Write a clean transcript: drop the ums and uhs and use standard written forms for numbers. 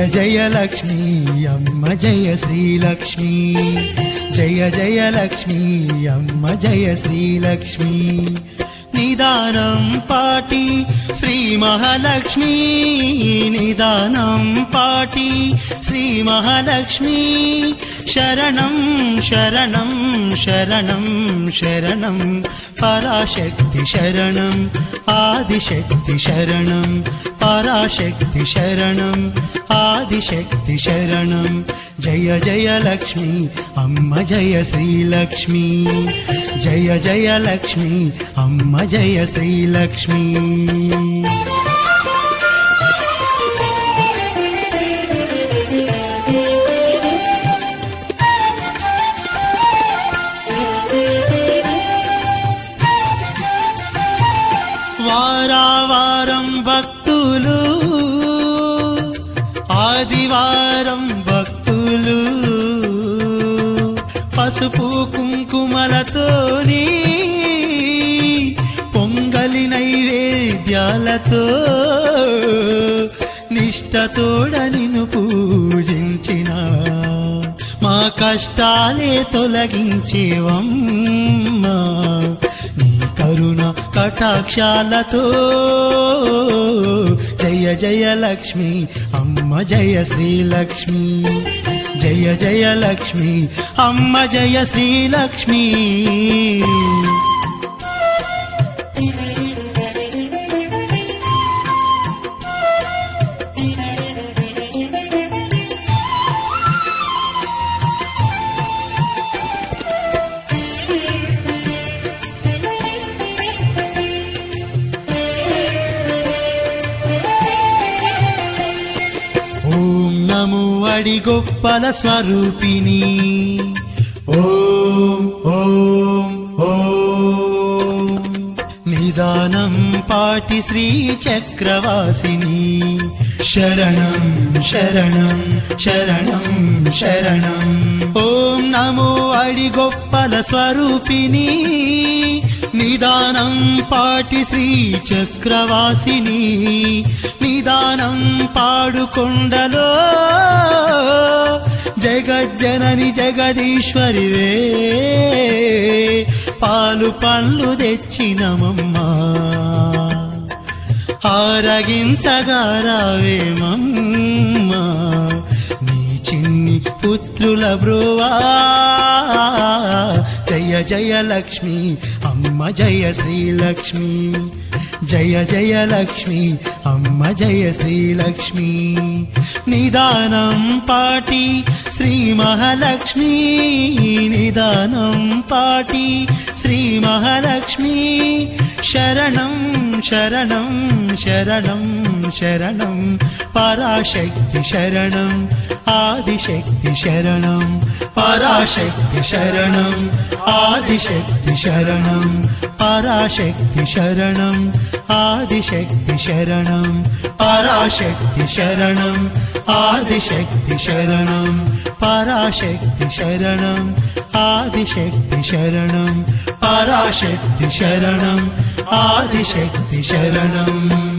జయ లక్ష్మీ అమ్మ జయ శ్రీలక్ష్మీ జయ జయ లక్ష్మీ అమ్మ జయ శ్రీలక్ష్మీ నిదానం పాటి శ్రీ మహాలక్ష్మీ నిదానం పాటి శ్రీ మహాలక్ష్మీ శరణం శరణం శరణం శరణం పరాశక్తి శరణం ఆదిశక్తి శరణం పరాశక్తి శరణం ఆదిశక్తి శరణం జయ జయ లక్ష్మీ అమ్మ జయ శ్రీలక్ష్మీ జయ జయ లక్ష్మీ అమ్మ జయ శ్రీలక్ష్మీ వారావారం భక్తులు ఆదివారం భక్తులు పసుపు కుంకుమలతోని పొంగలి నైవేద్యాలతో నిష్టతోడ నిన్ను పూజించిన మా కష్టాలే తొలగించేవమ్మా కరుణ కటాక్షాలతో జయ జయ లక్ష్మీ అమ్మ జయ శ్రీలక్ష్మీ జయ జయ లక్ష్మీ అమ్మ జయ శ్రీలక్ష్మీ నమో అడిగొప్పల స్వరూపిణి ఓం ఓం ఓం నిదానం పాటి శ్రీ చక్రవాసిని శరణం శరణం శరణం శరణం ఓం నమో అడిగొప్పల స్వరూపిణి నిదానం పాటి శ్రీ చక్రవాసిని నిదానం పాడుకొండలో జగజ్జనని జగదీశ్వరివే పాలు పండ్లు తెచ్చినమమ్మా ఆరగించగా రావేమమ్మా నీ చిన్ని పుత్రుల బ్రోవా జయ జయ లక్ష్మీ అమ్మ జయ శ్రీలక్ష్మీ జయ జయ లక్ష్మీ అమ్మ జయ శ్రీలక్ష్మీ నిదానం పాటి శ్రీ మహాలక్ష్మీ నిదానం పాటి శ్రీ మహాలక్ష్మీ శరణం శరణం శరణం శరణం పరాశక్తి శరణం ఆదిశక్తి శరణం పరాశక్తి శరణం ఆదిశక్తి శరణం పరాశక్తి శరణం ఆదిశక్తి శరణం పరాశక్తి శరణం ఆదిశక్తి శరణం పరాశక్తి శరణం ఆదిశక్తి శరణం పరాశక్తి శరణం ఆదిశక్తి శరణం